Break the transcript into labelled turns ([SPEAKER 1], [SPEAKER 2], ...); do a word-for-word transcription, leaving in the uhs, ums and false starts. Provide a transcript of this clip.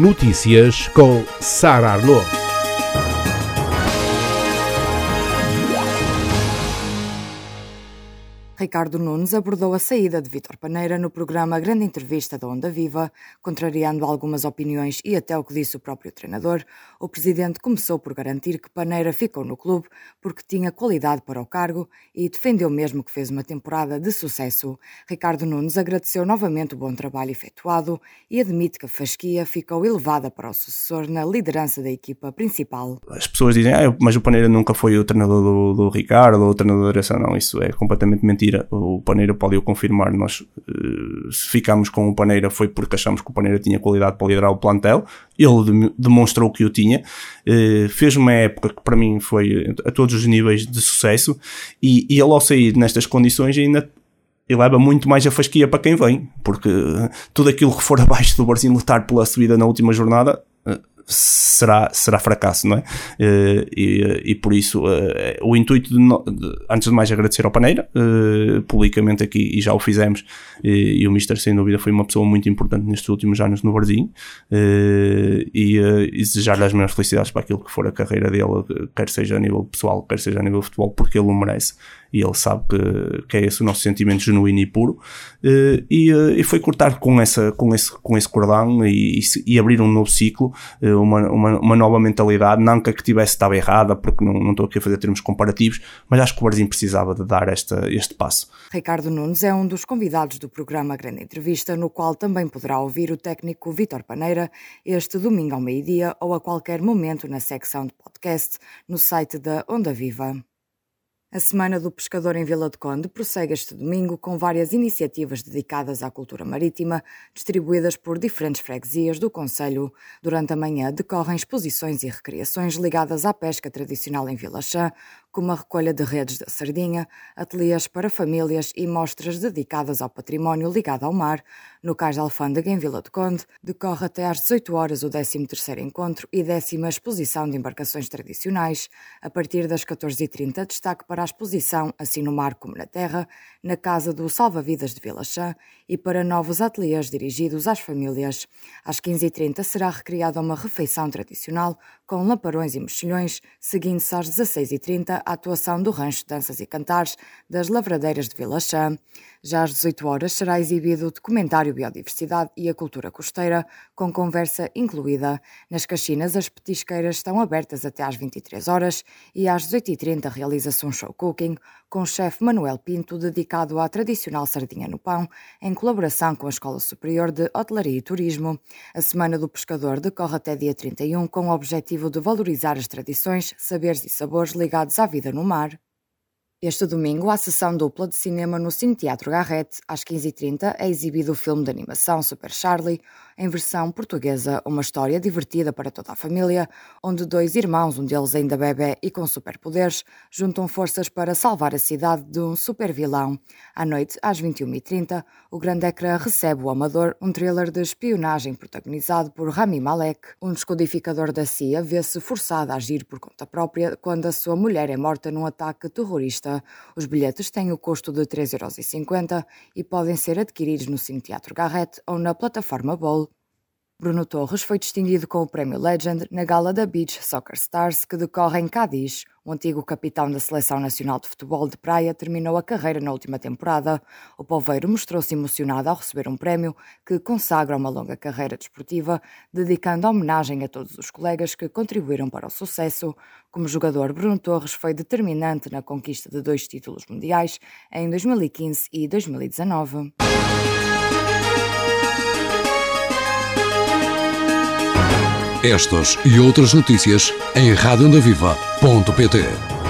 [SPEAKER 1] Notícias com Sara Arnaud.
[SPEAKER 2] Ricardo Nunes abordou a saída de Vítor Paneira no programa Grande Entrevista da Onda Viva, contrariando algumas opiniões e até o que disse o próprio treinador. O presidente começou por garantir que Paneira ficou no clube porque tinha qualidade para o cargo e defendeu mesmo que fez uma temporada de sucesso. Ricardo Nunes agradeceu novamente o bom trabalho efetuado e admite que a fasquia ficou elevada para o sucessor na liderança da equipa principal.
[SPEAKER 3] As pessoas dizem, ah, mas o Paneira nunca foi o treinador do, do Ricardo ou o treinador da direção. Não, isso é completamente mentira. O Paneira pode o confirmar. Nós, se ficámos com o Paneira foi porque achamos que o Paneira tinha qualidade para liderar o plantel. Ele demonstrou que o tinha. Fez uma época que para mim foi a todos os níveis de sucesso e, e ele ao sair nestas condições ainda eleva muito mais a fasquia para quem vem, porque tudo aquilo que for abaixo do Barzinho lutar pela subida na última jornada será, será fracasso, não é? E, e, e por isso uh, o intuito de, no, de, antes de mais agradecer ao Paneira uh, publicamente aqui, e já o fizemos, e, e o Mister sem dúvida foi uma pessoa muito importante nestes últimos anos no Barzinho, uh, e, uh, e desejar-lhe as melhores felicidades para aquilo que for a carreira dele, quer seja a nível pessoal, quer seja a nível de futebol, porque ele o merece e ele sabe que, que é esse o nosso sentimento genuíno e puro, uh, e, uh, e foi cortar com, essa, com, esse, com esse cordão e, e, e abrir um novo ciclo, uh, uma, uma, uma nova mentalidade. Não que a que tivesse estava errada, porque não, não estou aqui a fazer termos comparativos, mas acho que o Barzinho precisava de dar esta, este passo.
[SPEAKER 2] Ricardo Nunes é um dos convidados do programa Grande Entrevista, no qual também poderá ouvir o técnico Vítor Paneira este domingo ao meio-dia ou a qualquer momento na secção de podcast no site da Onda Viva. A Semana do Pescador em Vila de Conde prossegue este domingo com várias iniciativas dedicadas à cultura marítima, distribuídas por diferentes freguesias do concelho. Durante a manhã decorrem exposições e recreações ligadas à pesca tradicional em Vilachã, como a recolha de redes da sardinha, ateliês para famílias e mostras dedicadas ao património ligado ao mar. No Cais da Alfândega, em Vila de Conde, decorre até às dezoito horas o décimo terceiro encontro e décima exposição de embarcações tradicionais. A partir das catorze e trinta, destaque para a exposição Assim no Mar como na Terra, na Casa do Salva-Vidas de Vilachã, e para novos ateliês dirigidos às famílias. Às quinze e trinta será recriada uma refeição tradicional com lamparões e mexilhões, seguindo-se às dezasseis e trinta a atuação do Rancho Danças e Cantares das Lavradeiras de Vilachã. Já às dezoito horas será exibido o documentário Biodiversidade e a Cultura Costeira, com conversa incluída. Nas Caxinas, as petisqueiras estão abertas até às vinte e três horas e às dezoito e trinta realiza-se um show cooking com o chefe Manuel Pinto, dedicado à tradicional sardinha no pão, em colaboração com a Escola Superior de Hotelaria e Turismo. A Semana do Pescador decorre até dia trinta e um com o objetivo de valorizar as tradições, saberes e sabores ligados à vida no mar. Este domingo há sessão dupla de cinema no Cine Teatro Garrett. Às quinze e trinta é exibido o filme de animação Super Charlie, em versão portuguesa, uma história divertida para toda a família, onde dois irmãos, um deles ainda bebé e com superpoderes, juntam forças para salvar a cidade de um super vilão. À noite, às vinte e uma e trinta, o grande ecrã recebe O Amador, um thriller de espionagem protagonizado por Rami Malek. Um descodificador da C I A vê-se forçado a agir por conta própria quando a sua mulher é morta num ataque terrorista. Os bilhetes têm o custo de três euros e cinquenta e podem ser adquiridos no Cine Teatro Garrett ou na plataforma Bowl. Bruno Torres foi distinguido com o Prémio Legend na gala da Beach Soccer Stars, que decorre em Cádiz. O antigo capitão da Seleção Nacional de Futebol de Praia terminou a carreira na última temporada. O poveiro mostrou-se emocionado ao receber um prémio que consagra uma longa carreira desportiva, dedicando homenagem a todos os colegas que contribuíram para o sucesso. Como jogador, Bruno Torres foi determinante na conquista de dois títulos mundiais em dois mil e quinze e dois mil e dezanove.
[SPEAKER 4] Estas e outras notícias em rádio onda viva ponto pt.